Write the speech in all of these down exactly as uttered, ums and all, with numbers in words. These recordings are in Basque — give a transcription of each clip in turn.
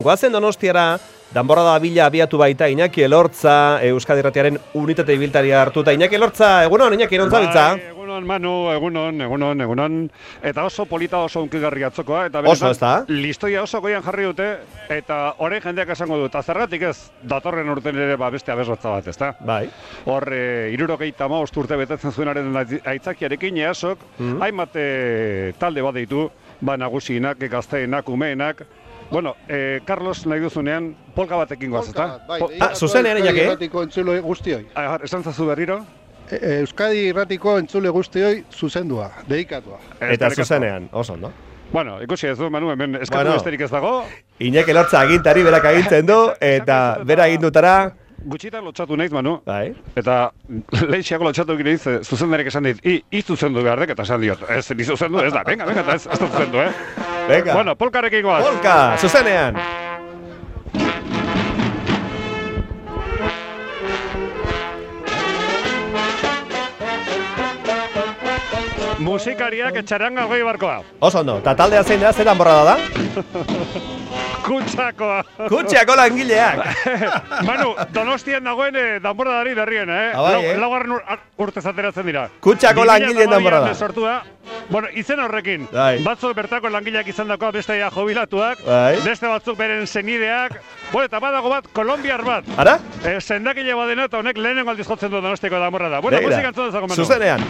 Goazen Donostiara, danborra da bila abiatu baita Iñaki Elortza, Euskadi Irratiaren unitate ibiltaria hartuta. Iñaki Elortza, egunon, Iñaki, non zabiltza? Bai, egunon, Manu, egunon, egunon, egunon. Eta oso polita, oso unkigarri atzokoa. Eta oso, ez da? Listoia oso goian jarri dute, eta orain jendeak esango du. Eta zergatik ez, datorren urten ere ba, beste abesbatza bat, ez da? Bai. Hor, e, hirurogeita hamabost urte betetzen zuenaren aitzakiarekin easok, mm-hmm. hainbat e, talde bat ditu, ba, nagusienak, gazteenak, umeenak. Bueno, eh, Carlos nahi duzunean polka batekin goaz, ezta? Bai, ah, zuzenean Iñaki? Euskadi Irratiko entzule guztioi. Ah, esan zazu berriro? E, Euskadi Irratiko entzule guztioi zuzendua, dedikatua. Eta zuzenean, oso, no? Bueno, ikusi ez du, Manu, hemen eskatu bueno, besterik ez dago. Iñaki Elortza agintari berak agintzen du, eta bera agindutara... Gutxitan lotxatu naiz, Manu. Bai. Eta lehixiako lotxatu egin naiz, zuzendarek esan dit, i, i zuzendu behar dek, eta esan diot. Ez, ni zuzendu, ez da, venga, venga, eta ez, ez da zuzendu, eh? Venga. Bueno, polkarekin goaz. Polka, zuzenean. Musikariak etxaranga goi barkoa. Oso ondo, eta taldea zein da, zer danborrada da? Kutxakoa. Kutxako langileak. Manu, Donostian dagoen eh, danborradari berriena, eh? Abai, eh? Laugarren ur, urte zateratzen dira. Kutxako langileen danborrada. Sortua. Bueno, izen horrekin. Bai. Batzuk bertako langileak izan dakoa beste ja jubilatuak. Bai. Beste batzuk beren senideak. Bueno, eta badago bat, kolombiar bat. Ara? Eh, sendakile badena eta honek lehenengo aldiz jotzen du Donostiako danborrada. Bueno, musika entzun dezago, Manu. Zuzenean.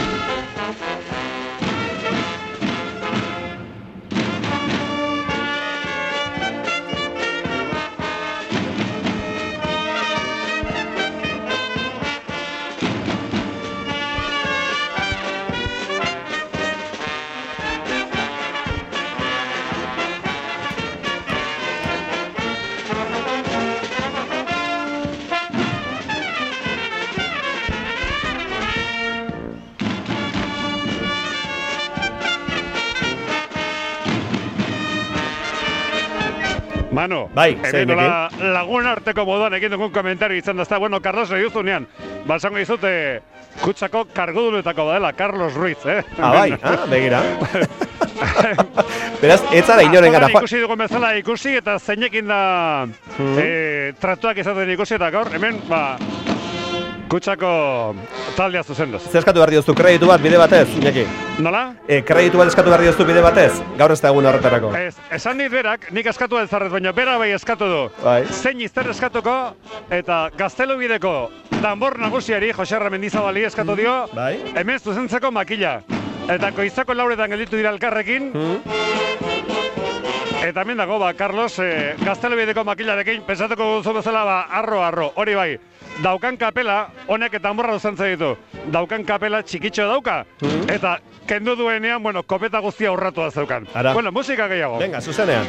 Manu, bai, hemen nola lagun arteko moduan egin dugun komentario izan da, bueno, Carlos nahi duzunean, basango izute Kutxako kargudunetako badela, Carlos Ruiz, eh? Ah, bai, ah, begira. Beraz, ez zara inoren gara. Ikusi dugun bezala ikusi eta zeinekin da mm-hmm. eh, tratuak izaten ikusi eta gaur, hemen, ba, Kutxako taldea zuzenduz. Zer eskatu behar dioztu, kreditu bat bide batez, Iñaki? Nola? E, kreditu bat eskatu behar dioztu bide batez? Gaur ez da egun horretarako. Ez, esan dit berak, nik eskatu ez zarrez, baina bera bai eskatu du. Bai. Zein izter eskatuko, eta Gaztelu bideko danbor nagusiari, Jose Mendizabali eskatu dio, bai. hemen zuzentzeko makila. Eta koizako lauretan gelditu dira elkarrekin, mm. eta hemen dago, ba, Carlos, eh, Gaztelu bideko makilarekin, pensatuko duzu bezala, ba, arro, arro, hori bai. Daukan kapela, honek eta danborra duzentza ditu. Daukan kapela txikitxo dauka, mm. eta kendu duenean, bueno, kopeta guztia urratu da zeukan. Ara. Bueno, musika gehiago. Venga, zuzenean.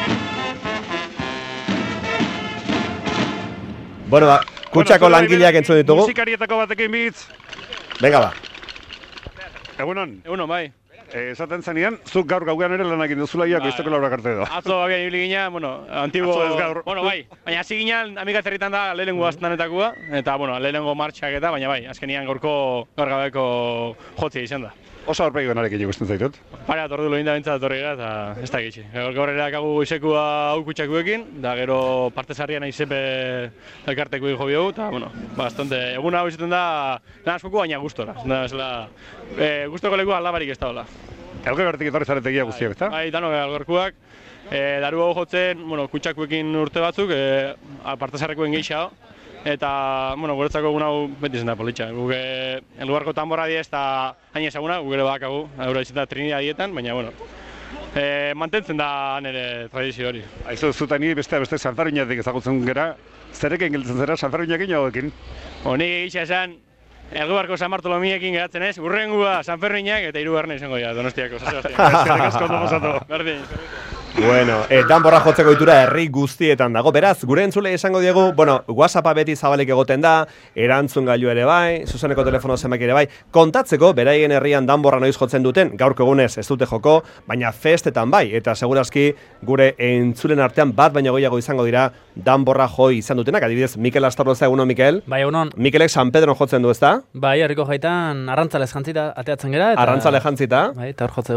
Bueno, ba, Kutxako bueno, langileak entzun ditugu. Musikarietako batekin bitz. Venga, ba. Egunon. Egunon, bai. Eh, esaten zanean, zuk gaur gauean ere lanak induzula ia goizteko laurak arte edo. Atzo abian ibili gina, bueno, antibo... Atzo ez gaur. Bueno, bai, baina hasi ginean amikatzerritan da lehenengo aztenetakoa, eta, bueno, lehenengo martxak eta, baina bai, azkenian gaurko gaur gabeko jotzia izan da. Oso aurpegi gonarekin ikusten zaitut. Pare atordu lehen da bintzat atorri gara, eta ez da gitxi. Gaur ere akagu goizekua hau Kutxakuekin, da gero parte zarrian aizepe elkarteko jo biogu, eta, bueno, bastante, eguna hau izaten da, lan askoko baina gustora. Da, esela, e, gustoko lekua alabarik ez da hola. Elge bertik etorri zaretegia guztiak, ezta? Bai, dano algorkuak. E, daru hau jotzen, bueno, Kutxakuekin urte batzuk, e, parte zarrekoen gehiago. Eta, bueno, guretzako egun hau beti zen da politxa. Guk elgarko tanborra die ez da hain ezaguna, guk ere bakagu, euro izan da Trinidad dietan, baina, bueno, e, mantentzen da nire tradizio hori. Aizu, zuta ni beste beste Sanferminatik ezagutzen gera, zerekin gelditzen zera Sanferminakin hauekin? Honi egitza esan, elgarko San Bartolomiekin geratzen ez, urrengua Sanferminak eta hirugarren izango dira, Donostiako. Eskerrik asko ondo pasatu. Berdin. Bueno, eh, danborra jotzeko itura herri guztietan dago. Beraz, gure entzule esango diegu, bueno, WhatsAppa beti zabalik egoten da, erantzun gailu ere bai, zuzeneko telefono zenbaki ere bai, kontatzeko beraien herrian danborra noiz jotzen duten, gaurko egunez ez dute joko, baina festetan bai, eta segurazki gure entzulen artean bat baino gehiago izango dira danborra jo izan dutenak. Adibidez, Mikel Astorroza, egunon, Mikel? Bai, egunon. Mikelek San Pedro jotzen du, ezta? Bai, herriko jaitan arrantzale jantzita ateatzen gera. Eta... Arrantzale jantzita? Bai, eta hor jotze dut.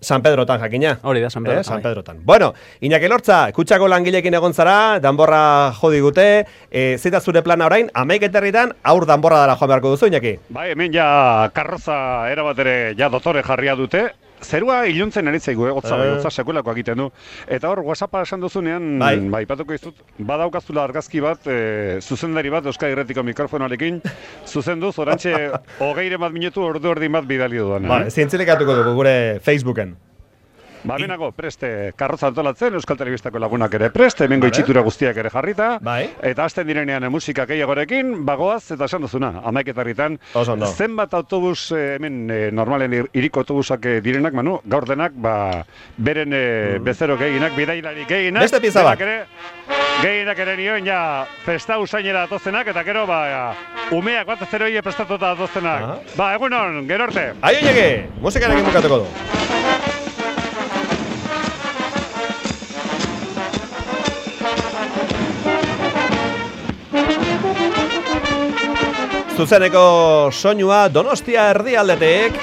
San Pedrotan jakina. Hori da, San Pedrotan. Eh, San Pedrotan. Bueno, Iñaki Elortza, kutxako langilekin egon zara, danborra jo digute, e, zita zure plana orain, amaiketerritan, aur danborra dara joan beharko duzu, Iñaki? Bai, hemen ja karroza erabat ere ja dotore jarria dute. Zerua iluntzen eritzaigu, eh? Otza, bai, otza sekuelako egiten du. Eta hor, WhatsAppa esan duzunean, bai, bai patuko izut, badaukazula argazki bat, e, zuzendari bat, Euskadi Irratiko mikrofonarekin, zuzenduz, orantxe, hogeire bat minutu ordu erdi bat bidali dudan. Ba, zientzilikatuko dugu gure Facebooken. Ba, menago, preste, karroza antolatzen, Euskal Telebistako lagunak ere preste, hemengo itxitura guztiak ere jarrita, bai, eta hasten direnean musika gehiagorekin, bagoaz, eta esan duzuna, amaiketarritan, zenbat autobus, eh, hemen eh, normalen iriko autobusak eh, direnak, Manu, gaur denak, ba, beren eh, mm. bezero gehienak, bidailari gehienak, beste pieza bat. Ere, gehienak ere nioen, ja, festa usainera atozenak, eta gero, ba, ja, umeak bat zeroie prestatuta atozenak. Uh -huh. Ba, egunon, gero arte. Aio llegue, musikarekin bukatuko du. Zuzeneko soinua Donostia erdialdetik.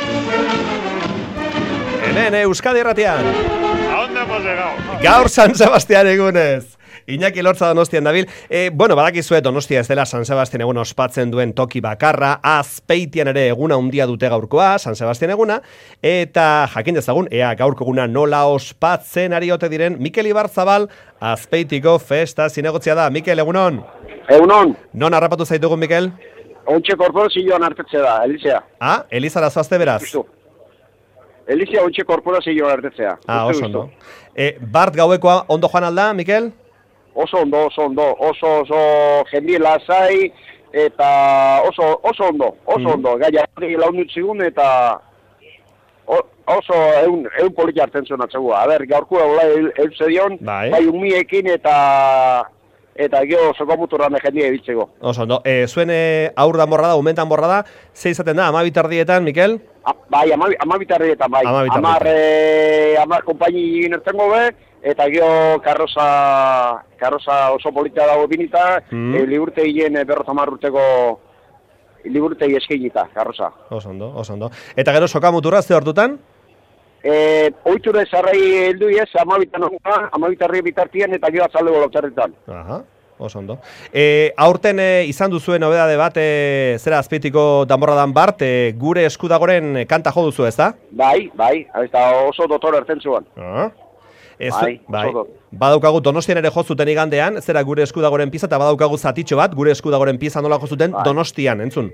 Hemen Euskadi Irratian. Aonde hemos llegado? Gaur San Sebastian egunez. Iñaki Elortza Donostian dabil. E, bueno, badakizue Donostia ez dela San Sebastian egun ospatzen duen toki bakarra. Azpeitian ere eguna handia dute gaurkoa, San Sebastian eguna. Eta jakin dezagun, ea gaurko eguna nola ospatzen ari ote diren. Mikel Ibarzabal, Azpeitiko festa zinegotzia da. Mikel, egunon? Egunon. Non harrapatu zaitugun, Mikel? Ontxe korporazioan hartetze da, Elizea. Ah, Elizara zoazte beraz? Justo. Elizea ontxe korporazioan hartetzea. Ah, oso ondo. E, Bart gauekoa ondo joan alda, Mikel? Oso ondo, oso ondo. Oso, oso jendie lasai, eta oso, oso ondo, oso mm. ondo. Gaia, laundut zigun, eta oso eun, eun poliki hartzen zuen atzegua. A ber, gaurkua hola eusedion, bai, bai umiekin, eta... eta gero sokomuturra jendia ebitzeko. Oso, no. E, zuen e, aur danborra da, umentan borra da, ze izaten da, ama bitardietan, Mikel? A, bai, ama, ama bitardietan, bai. Ama bitardietan. Amar, e, amar kompaini nertengo be, eta gero karroza, karroza oso polita dago binita, mm. e, liburte hien berrotamar urteko liburtei eskinita, karroza. Oso ondo, oso ondo. Eta gero sokamuturra, ze hortutan? E, oitura esarrai heldu ez, amabitan honga, amabitarri bitartien eta gero atzaldego lautarritan. Aha, oso ondo. E, aurten e, izan duzuen nobedade bat, e, zera Azpeitiko danborradan Bart, e, gure eskudagoren kanta jo duzu, ez da? Bai, bai, eta oso dotor erten zuen. Ah. Ez, bai, bai. Badaukagu Donostian ere jo zuten igandean, zera gure eskudagoren pieza, eta badaukagu zatitxo bat, gure eskudagoren pieza nola jo zuten, bai, Donostian, entzun.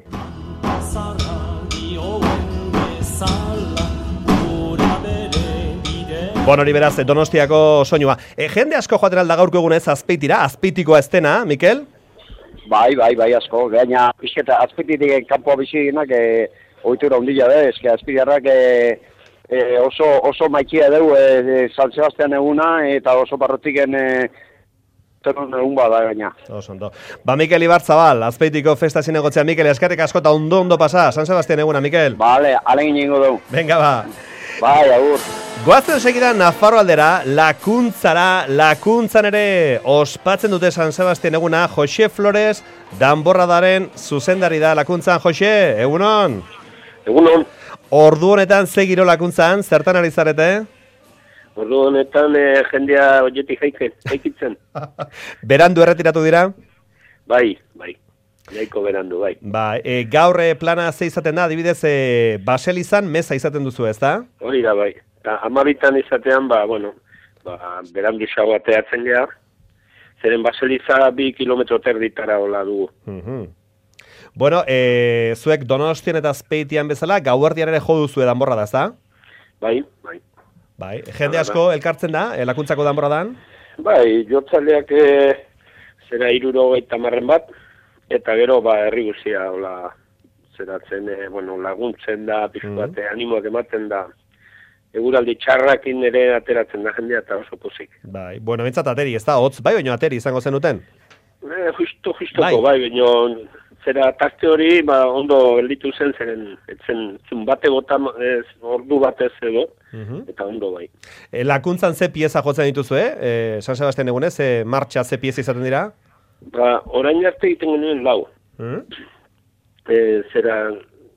Bon, hori beraz, Donostiako soinua. E, jende asko joaten alda gaurko egunez Azpeitira, Azpeitikoa ez dena, Mikel? Bai, bai, bai asko. Gaina, pixketa, Azpeititik kanpoa bizinak, e, oitura ondila da, eske Azpeitarrak e, e, oso, oso maikia dugu e, San Sebastian eguna, eta oso parrotiken e, terun egun bada gaina. Oso ondo. Ba, Mikel Ibarzabal, Azpeitiko festa zinegotzea, Mikel, eskerrik asko eta ondo ondo pasa, San Sebastian eguna, Mikel. Bale, alegin ingo dugu. Venga, ba. Bai, agur. Goazen segidan Nafarro aldera, Lakuntzara, Lakuntzan ere ospatzen dute San Sebastian eguna, Jose Flores, danborradaren zuzendari da Lakuntzan. Jose, egunon? Egunon. Ordu honetan ze giro Lakuntzan, zertan ari zarete? Ordu honetan eh, jendea oietik jaikitzen. Berandu erretiratu dira? Bai, bai. Jaiko berandu, bai. Ba, e, gaur e, plana ze izaten da, adibidez, e, baselizan meza izaten duzu, ez da? Hori da, bai. Amabitan izatean, ba, bueno, ba, berandu xau ateatzen geha, zeren baseliza bi kilometro terditara hola dugu. Uh-huh. Bueno, e, zuek Donostian eta Azpeitian bezala, gauerdian ere jo duzu danborra da, ez da? Bai, bai. Bai, jende asko elkartzen da, e, Lakuntzako danborradan? Bai, jotzaleak e, zera iruro gaita marren bat, eta gero, ba, herri guzia, hola, zeratzen, e, bueno, laguntzen da, pixuate, mm. animoak ematen da, eguraldi txarrakin ere ateratzen da jendea eta oso pozik. Bai, bueno, bentsat ateri, ez da, hotz, bai, baino ateri izango zenuten? Eh, justo, justoko, bai, bai baino, zera tarte hori, ba, ondo gelditu zen, zeren, etzen, zun bate gota, ez, ordu batez edo, uh-huh. eta ondo bai. E, Lakuntzan ze pieza jotzen dituzu, eh? E, San Sebastian egunez, ze martxa ze pieza izaten dira? Ba, orain arte egiten genuen lau. Uh-huh. E, zera,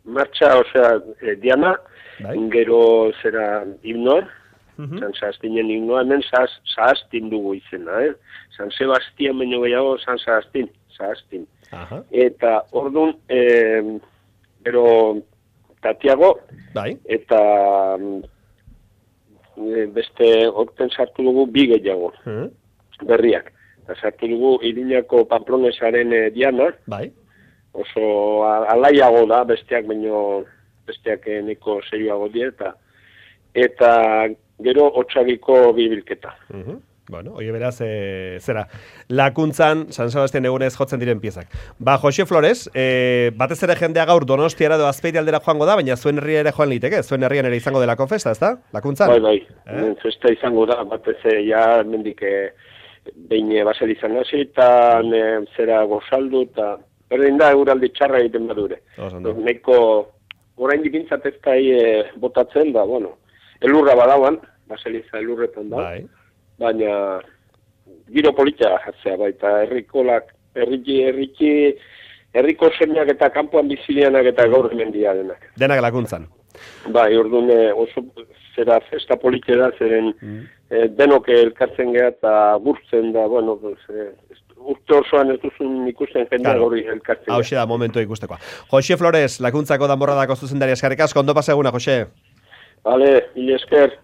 martxa, osea, e, Diana, Bai. gero zera himnoa, Mhm. San Sebastianen himnoa, hemen Sahas- Sahastin dugu izena, eh? San Sebastian baino gehiago, San Sahastin, Sahastin. Aha. Eta orduan, e, gero Tatiago, Bai. eta mm, e, beste orten sartu dugu bi gehiago, Mhm. berriak. Eta sartu dugu Iruñako Pamplonesaren e, Diana, Bai. oso a- alaiago da, besteak baino besteak eh, nahiko serioago die, eta eta gero Otsagiko bibilketa. Mhm. Bueno, oie beraz, e, zera, lakuntzan San Sebastian egunez jotzen diren piezak. Ba, Jose Flores, e, batez ere jendea gaur Donostiara edo Azpeiti aldera joango da, baina zuen herria ere joan liteke, zuen herrian ere izango delako festa, ezta? Lakuntzan? Bai, bai, Eh? festa izango da, batez ere, ja, mendik eh, behin eh, basel izan hasi, eta eh, zera gozaldu, eta berdin da, euraldi txarra egiten badure. Oso ondo. Neko, orain dikintzat ez da eh, botatzen, da, bueno, elurra badauan, baseliza elurretan da, Bai. baina giro politia jatzea baita herrikolak, herriki, herriki, herriko semiak eta kanpoan bizileanak eta gaur hemen dira denak. Denak lakuntzan. Bai, orduan eh, oso zera festa politia da, zeren eh, denok elkartzen geha eta gurtzen da, bueno, pues, eh, urte osoan ez duzun ikusten jendea Claro. gaur elkartzen Hauxe da momentu ikustekoa. Jose Flores, lakuntzako danborradako zuzendari eskarrik asko, ondo pasa eguna, Jose. Vale, mila esker.